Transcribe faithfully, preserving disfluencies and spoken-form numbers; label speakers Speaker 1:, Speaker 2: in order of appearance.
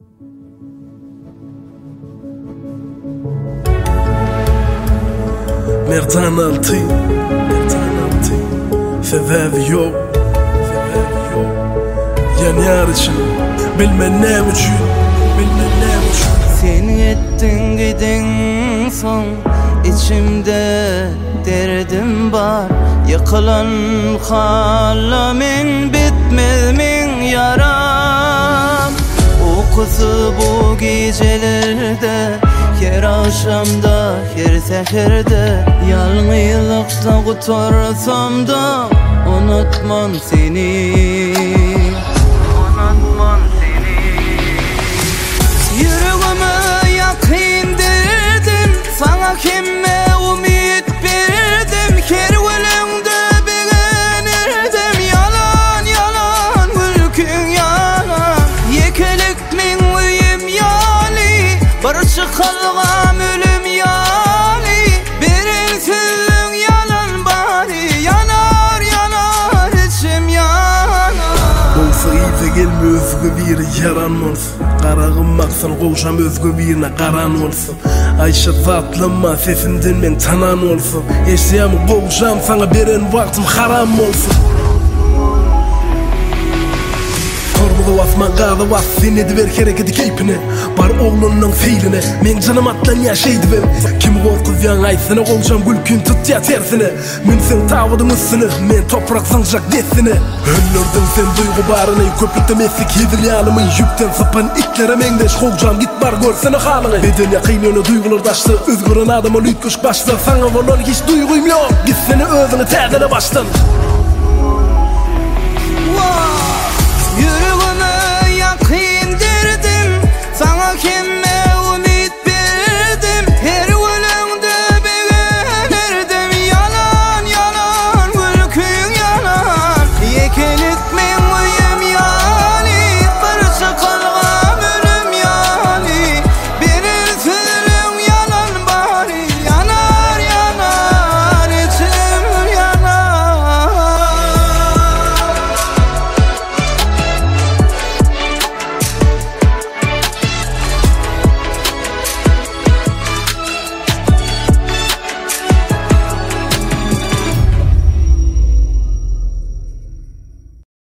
Speaker 1: Merdan altı, Merdan altı, sebebi yok, sebebi yok. Yanar için, bilmem ne için, bilmem ne için.
Speaker 2: Sen gittin gidin son, içimde derdim var. Yıkılan halamin, bitmez min yaram. Uykusu bu gecelerde, her akşamda, her seferde. Yalnızlıkta kurtarsam da unutmam seni, unutmam seni. Yüreğime yakin derdin, sana kime umut verdim. Kervelende beğenirdim, yalan yalan mülkün yalan. Yekelik min uyum yali, barışı kalgam ölüm yali. Birinsizliğin yalan bari, yanar yanar içim yanar.
Speaker 1: Bolsa iyisi gelme özgü bir yaran olsun. Qarağım maqsan qoğuşam özgü birine qaran olsun. Ayşe zatlanma sesimden men tanan olsun. Eşyamı qoğuşam sana beren vaktim haram olsun. Korbuğu asman qadı vas seni de ver hareketi keypine. Bar oğlunun feyline men canım atlan yaşaydı ben. Kim korkuz yan aysına qoğuşam gülkün tut ya tersine. Men sen tavudun ısını, men toprak sancak desine. Öllürdün sen duygu barını, köpükte mesik yedir yanımın. Yükten sapan itlere mendeş qoğuşam git bar görsene halını. Beden yakınını duygular daştı, özgürün adamı lütkuş başlar. Sana volon hiç duyguyum yok, git seni özünü tədene baştan.